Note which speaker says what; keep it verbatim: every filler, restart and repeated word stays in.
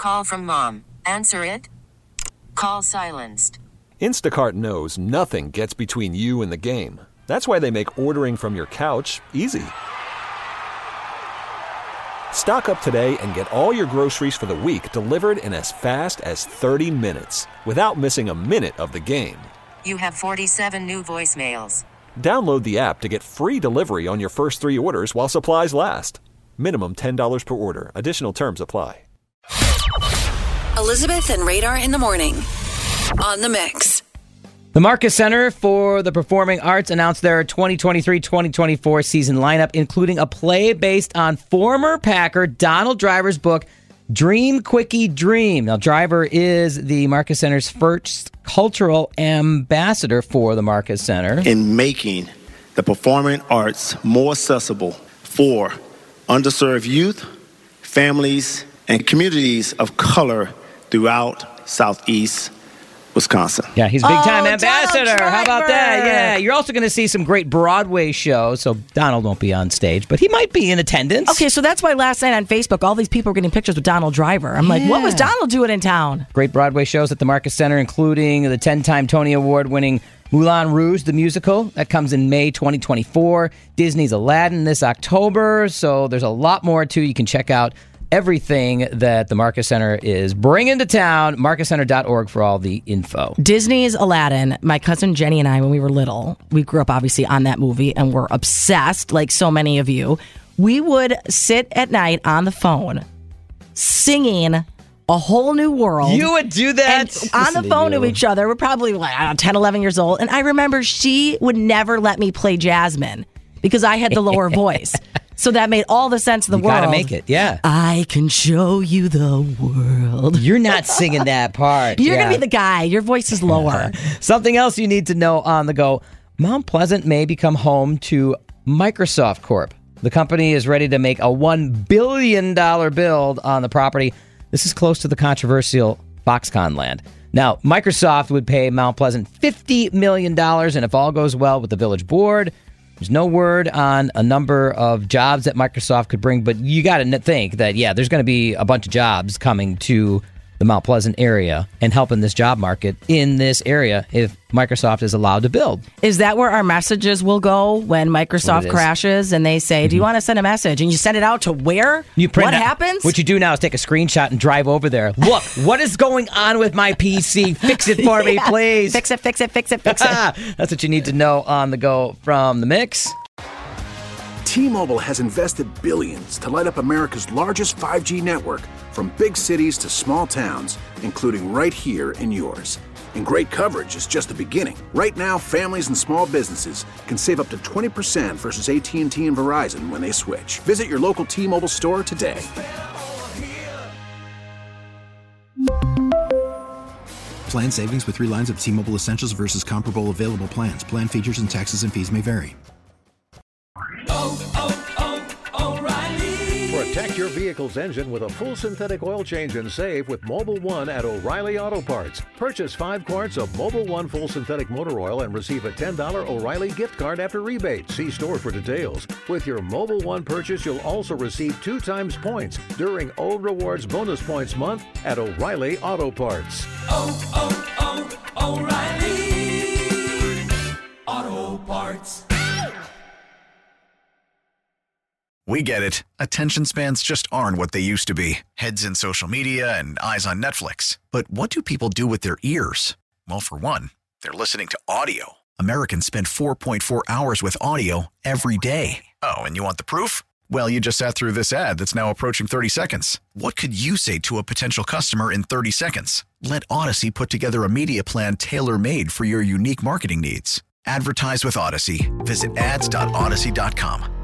Speaker 1: call from mom. Answer it. Call silenced.
Speaker 2: Instacart knows nothing gets between you and the game. That's why they make ordering from your couch easy. Stock up today and get all your groceries for the week delivered in as fast as thirty minutes without missing a minute of the game.
Speaker 1: You have forty-seven new voicemails.
Speaker 2: Download the app to get free delivery on your first three orders while supplies last. Minimum ten dollars per order. Additional terms apply.
Speaker 3: Elizabeth and Radar in the morning on The Mix.
Speaker 4: The Marcus Center for the Performing Arts announced their twenty twenty-three twenty twenty-four season lineup, including a play based on former Packer Donald Driver's book, Dream Quickie Dream. Now, Driver is the Marcus Center's first cultural ambassador for the Marcus Center.
Speaker 5: In making the performing arts more accessible for underserved youth, families, and communities of color throughout Southeast Wisconsin.
Speaker 4: Yeah, he's a big-time
Speaker 6: oh,
Speaker 4: ambassador. How about that? Yeah, you're also going to see some great Broadway shows, so Donald won't be on stage, but he might be in attendance.
Speaker 6: Okay, so that's why last night on Facebook, all these people were getting pictures with Donald Driver. I'm yeah. like, what was Donald doing in town?
Speaker 4: Great Broadway shows at the Marcus Center, including the ten-time Tony Award-winning Moulin Rouge, the musical. That comes in May twenty twenty-four. Disney's Aladdin this October, so there's a lot more, too. You can check out everything that the Marcus Center is bringing to town. marcus center dot org for all the info.
Speaker 6: Disney's Aladdin. My cousin Jenny and I, when we were little, we grew up obviously on that movie and were obsessed, like so many of you. We would sit at night on the phone singing A Whole New World.
Speaker 4: You would do that?
Speaker 6: And on the phone to, to each other. We're probably like, I don't know, ten, eleven years old. And I remember she would never let me play Jasmine because I had the lower voice. So that made all the sense in the
Speaker 4: you
Speaker 6: world.
Speaker 4: You gotta make it, yeah.
Speaker 6: I can show you the world.
Speaker 4: You're not singing that part.
Speaker 6: You're
Speaker 4: yeah.
Speaker 6: gonna be the guy. Your voice is lower.
Speaker 4: Something else you need to know on the go. Mount Pleasant may become home to Microsoft Corp. The company is ready to make a one billion dollars build on the property. This is close to the controversial Foxconn land. Now, Microsoft would pay Mount Pleasant fifty million dollars, and if all goes well with the village board, there's no word on a number of jobs that Microsoft could bring, but you got to think that, yeah, there's going to be a bunch of jobs coming to the Mount Pleasant area and helping this job market in this area if Microsoft is allowed to build.
Speaker 6: Is that where our messages will go when Microsoft crashes and they say, mm-hmm. do you want to send a message? And you send it out to where?
Speaker 4: You print
Speaker 6: what
Speaker 4: out,
Speaker 6: happens?
Speaker 4: What you do now is take a screenshot and drive over there. Look, what is going on with my P C? Fix it for yeah. me, please.
Speaker 6: Fix it, fix it, fix it, fix it.
Speaker 4: That's what you need to know on the go from The Mix.
Speaker 7: T-Mobile has invested billions to light up America's largest five G network, from big cities to small towns, including right here in yours. And great coverage is just the beginning. Right now, families and small businesses can save up to twenty percent versus A T and T and Verizon when they switch. Visit your local T-Mobile store today.
Speaker 8: Plan savings with three lines of T-Mobile Essentials versus comparable available plans. Plan features and taxes and fees may vary.
Speaker 9: Oh, oh, oh, O'Reilly. Protect your vehicle's engine with a full synthetic oil change and save with Mobil one at O'Reilly Auto Parts. Purchase five quarts of Mobil one full synthetic motor oil and receive a ten dollars O'Reilly gift card after rebate. See store for details. With your Mobil one purchase, you'll also receive two times points during O Rewards Bonus Points Month at O'Reilly Auto Parts.
Speaker 10: Oh, oh, oh, O'Reilly Auto Parts.
Speaker 11: We get it. Attention spans just aren't what they used to be. Heads in social media and eyes on Netflix. But what do people do with their ears? Well, for one, they're listening to audio. Americans spend four point four hours with audio every day. Oh, and you want the proof? Well, you just sat through this ad that's now approaching thirty seconds. What could you say to a potential customer in thirty seconds? Let Odyssey put together a media plan tailor-made for your unique marketing needs. Advertise with Odyssey. Visit ads dot odyssey dot com.